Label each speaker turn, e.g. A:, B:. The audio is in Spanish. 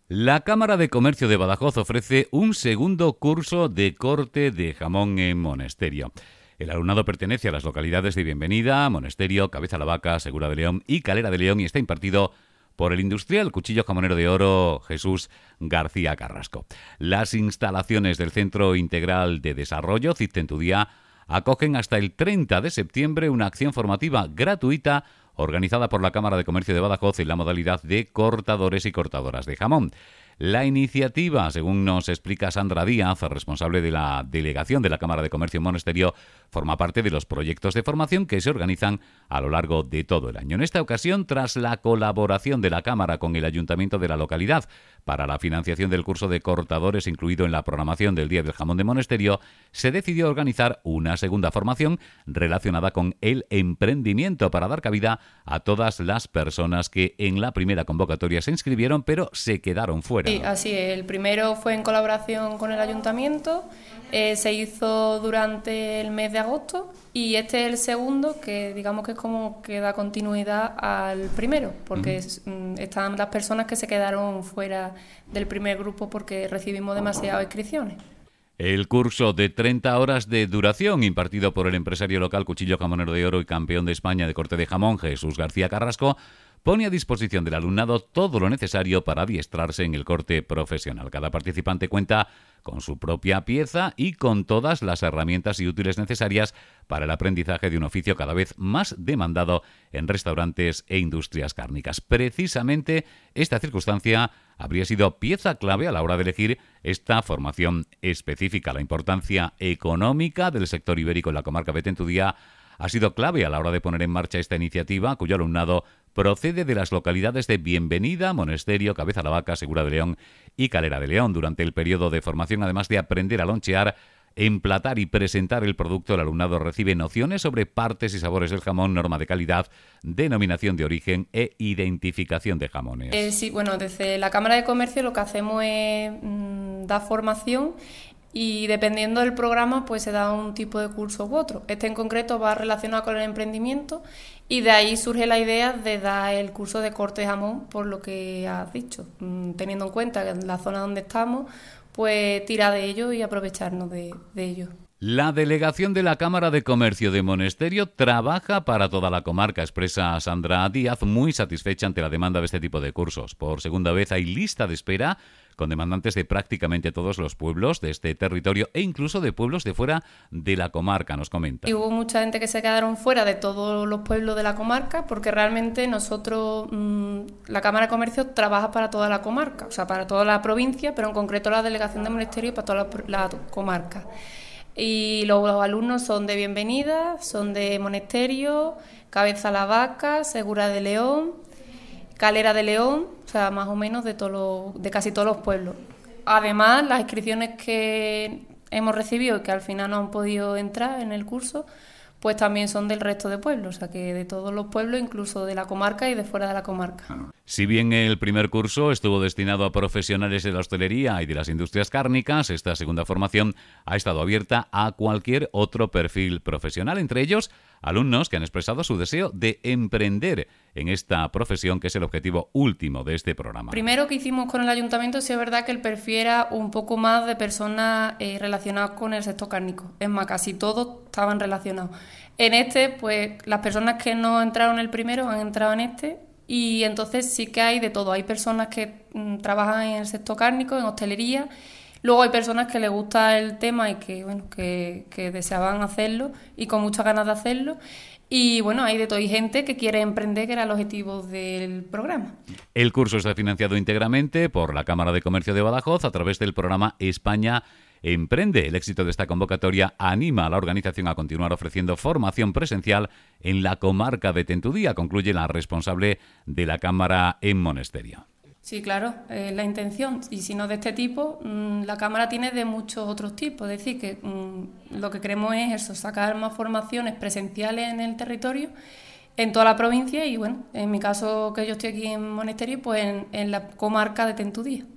A: La Cámara de Comercio de Badajoz ofrece un segundo curso de corte de jamón en Monesterio. El alumnado pertenece a las localidades de Bienvenida, Monesterio, Cabeza la Vaca, Segura de León y Calera de León y está impartido por el industrial cuchillo jamonero de oro Jesús García Carrasco. Las instalaciones del Centro Integral de Desarrollo, CIT en tu día, acogen hasta el 30 de septiembre una acción formativa gratuita organizada por la Cámara de Comercio de Badajoz en la modalidad de cortadores y cortadoras de jamón. La iniciativa, según nos explica Sandra Díaz, responsable de la delegación de la Cámara de Comercio en Monesterio, forma parte de los proyectos de formación que se organizan a lo largo de todo el año. En esta ocasión, tras la colaboración de la Cámara con el Ayuntamiento de la localidad para la financiación del curso de cortadores incluido en la programación del Día del Jamón de Monesterio, se decidió organizar una segunda formación relacionada con el emprendimiento para dar cabida a todas las personas que en la primera convocatoria se inscribieron pero se quedaron fuera.
B: Sí, así es. El primero fue en colaboración con el ayuntamiento, se hizo durante el mes de agosto y este es el segundo que digamos que es como que da continuidad al primero, porque están las personas que se quedaron fuera del primer grupo porque recibimos demasiadas inscripciones.
A: El curso de 30 horas de duración impartido por el empresario local cuchillo jamonero de oro y campeón de España de corte de jamón Jesús García Carrasco pone a disposición del alumnado todo lo necesario para adiestrarse en el corte profesional. Cada participante cuenta con su propia pieza y con todas las herramientas y útiles necesarias para el aprendizaje de un oficio cada vez más demandado en restaurantes e industrias cárnicas. Precisamente esta circunstancia habría sido pieza clave a la hora de elegir esta formación específica. La importancia económica del sector ibérico en la comarca de Tentudía ha sido clave a la hora de poner en marcha esta iniciativa, cuyo alumnado procede de las localidades de Bienvenida, Monesterio, Cabeza la Vaca, Segura de León y Calera de León. Durante el periodo de formación, además de aprender a lonchear, emplatar y presentar el producto, el alumnado recibe nociones sobre partes y sabores del jamón, norma de calidad, denominación de origen e identificación de jamones.
B: Sí, bueno, desde la Cámara de Comercio lo que hacemos es dar formación y dependiendo del programa pues se da un tipo de curso u otro. Este en concreto va relacionado con el emprendimiento y de ahí surge la idea de dar el curso de corte de jamón por lo que has dicho, teniendo en cuenta que en la zona donde estamos pues tira de ello y aprovecharnos de ello.
A: La delegación de la Cámara de Comercio de Monesterio trabaja para toda la comarca, expresa Sandra Díaz, muy satisfecha ante la demanda de este tipo de cursos. Por segunda vez hay lista de espera con demandantes de prácticamente todos los pueblos de este territorio e incluso de pueblos de fuera de la comarca, nos comenta.
B: Y hubo mucha gente que se quedaron fuera de todos los pueblos de la comarca porque realmente nosotros, la Cámara de Comercio trabaja para toda la comarca, o sea, para toda la provincia, pero en concreto la delegación de Monesterio para toda la comarca. Y los alumnos son de Bienvenida, son de Monesterio, Cabeza la Vaca, Segura de León, Calera de León, o sea, más o menos de casi todos los pueblos. Además, las inscripciones que hemos recibido y que al final no han podido entrar en el curso, pues también son del resto de pueblos, o sea que de todos los pueblos, incluso de la comarca y de fuera de la comarca.
A: Si bien el primer curso estuvo destinado a profesionales de la hostelería y de las industrias cárnicas, esta segunda formación ha estado abierta a cualquier otro perfil profesional, entre ellos alumnos que han expresado su deseo de emprender en esta profesión, que es el objetivo último de este programa.
B: Primero que hicimos con el ayuntamiento, sí es verdad que el perfil era un poco más de personas relacionadas con el sector cárnico. Es más, casi todos estaban relacionados. En este, pues las personas que no entraron en el primero han entrado en este y entonces sí que hay de todo. Hay personas que trabajan en el sector cárnico, en hostelería. Luego hay personas que les gusta el tema y que deseaban hacerlo y con muchas ganas de hacerlo. Y bueno, hay de todo. Hay gente que quiere emprender, que era el objetivo del programa.
A: El curso está financiado íntegramente por la Cámara de Comercio de Badajoz a través del programa España Emprende. El éxito de esta convocatoria anima a la organización a continuar ofreciendo formación presencial en la comarca de Tentudía, concluye la responsable de la Cámara en Monesterio.
B: Sí, claro, es la intención. Y si no de este tipo, la Cámara tiene de muchos otros tipos. Es decir, que lo que queremos es eso, sacar más formaciones presenciales en el territorio, en toda la provincia y, bueno, en mi caso que yo estoy aquí en Monesterio, pues en la comarca de Tentudía.